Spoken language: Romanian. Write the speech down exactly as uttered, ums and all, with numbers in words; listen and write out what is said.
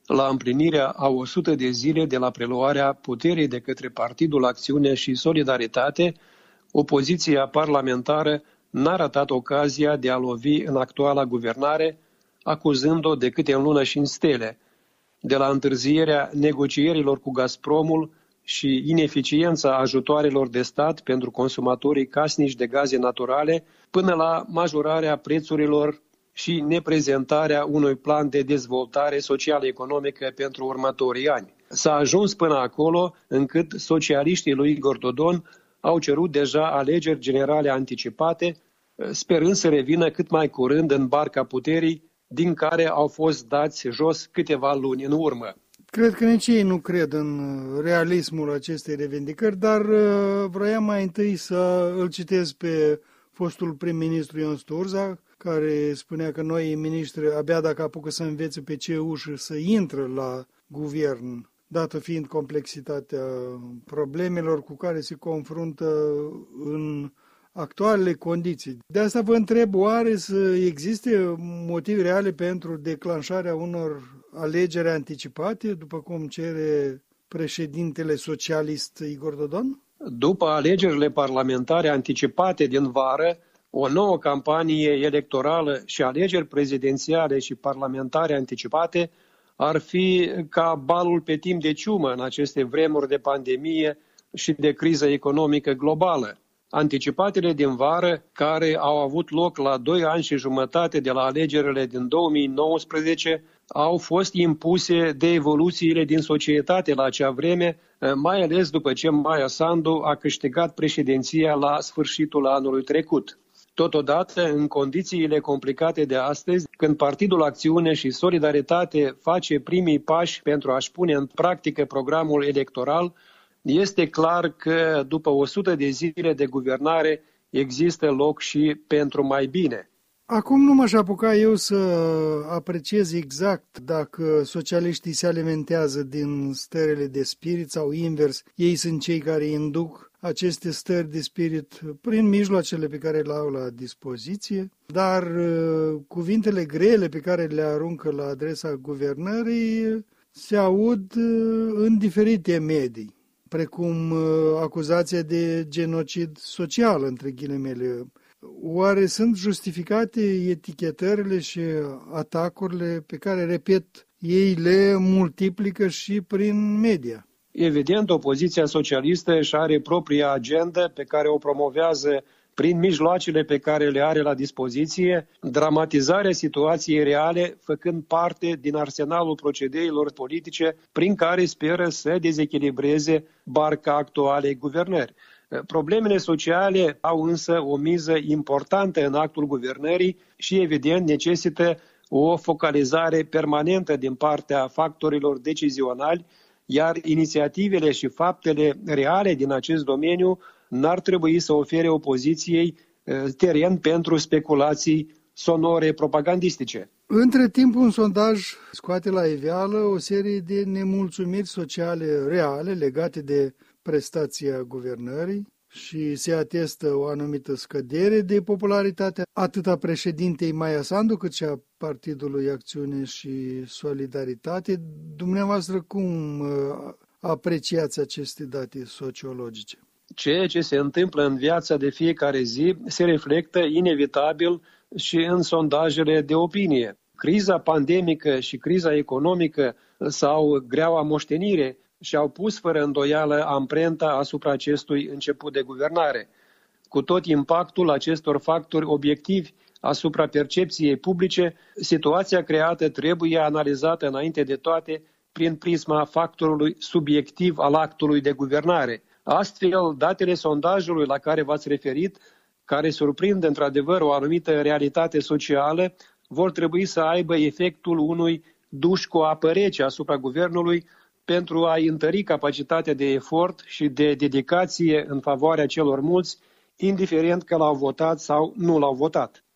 La împlinirea a o sută de zile de la preluarea puterii de către Partidul Acțiune și Solidaritate, opoziția parlamentară n-a ratat ocazia de a lovi în actuala guvernare, acuzând-o de câte în lună și în stele, de la întârzierea negocierilor cu Gazpromul și ineficiența ajutoarelor de stat pentru consumatorii casnici de gaze naturale, până la majorarea prețurilor și neprezentarea unui plan de dezvoltare social-economică pentru următorii ani. S-a ajuns până acolo încât socialiștii lui Igor Dodon au cerut deja alegeri generale anticipate, sperând să revină cât mai curând în barca puterii, din care au fost dați jos câteva luni în urmă. Cred că nici ei nu cred în realismul acestei revendicări, dar vroiam mai întâi să îl citesc pe fostul prim-ministru Ion Sturza, care spunea că noi miniștri, abia dacă apucă să învețe pe ce ușă să intră la guvern, dată fiind complexitatea problemelor cu care se confruntă în actualele condiții. De asta vă întreb, oare să existe motive reale pentru declanșarea unor alegeri anticipate, după cum cere președintele socialist Igor Dodon? După alegerile parlamentare anticipate din vară, o nouă campanie electorală și alegeri prezidențiale și parlamentare anticipate ar fi ca balul pe timp de ciumă în aceste vremuri de pandemie și de criză economică globală. Anticipatele din vară, care au avut loc la doi ani și jumătate de la alegerile din două mii nouăsprezece, au fost impuse de evoluțiile din societate la acea vreme, mai ales după ce Maia Sandu a câștigat președinția la sfârșitul anului trecut. Totodată, în condițiile complicate de astăzi, când Partidul Acțiune și Solidaritate face primii pași pentru a-și pune în practică programul electoral, este clar că după o sută de zile de guvernare există loc și pentru mai bine. Acum nu m-aș apuca eu să apreciez exact dacă socialiștii se alimentează din stările de spirit sau invers, ei sunt cei care induc aceste stări de spirit prin mijloacele pe care le au la dispoziție, dar cuvintele grele pe care le aruncă la adresa guvernării se aud în diferite medii, precum acuzația de genocid social, între ghilimele. Oare sunt justificate etichetările și atacurile pe care, repet, ei le multiplică și prin media? Evident, opoziția socialistă își are propria agendă pe care o promovează prin mijloacele pe care le are la dispoziție, dramatizarea situației reale, făcând parte din arsenalul procedeilor politice prin care speră să dezechilibreze barca actualei guvernări. Problemele sociale au însă o miză importantă în actul guvernării și, evident, necesită o focalizare permanentă din partea factorilor decizionali, iar inițiativele și faptele reale din acest domeniu n-ar trebui să ofere opoziției teren pentru speculații sonore propagandistice. Între timp, un sondaj scoate la iveală o serie de nemulțumiri sociale reale legate de prestația guvernării și se atestă o anumită scădere de popularitate atât a președintei Maia Sandu cât și a Partidului Acțiune și Solidaritate. Dumneavoastră cum apreciați aceste date sociologice? Ceea ce se întâmplă în viața de fiecare zi se reflectă inevitabil și în sondajele de opinie. Criza pandemică și criza economică sau greaua moștenire și-au pus fără îndoială amprenta asupra acestui început de guvernare. Cu tot impactul acestor factori obiectivi asupra percepției publice, situația creată trebuie analizată înainte de toate prin prisma factorului subiectiv al actului de guvernare. Astfel, datele sondajului la care v-ați referit, care surprind într-adevăr o anumită realitate socială, vor trebui să aibă efectul unui duș cu apă rece asupra guvernului pentru a întări capacitatea de efort și de dedicație în favoarea celor mulți, indiferent că l-au votat sau nu l-au votat.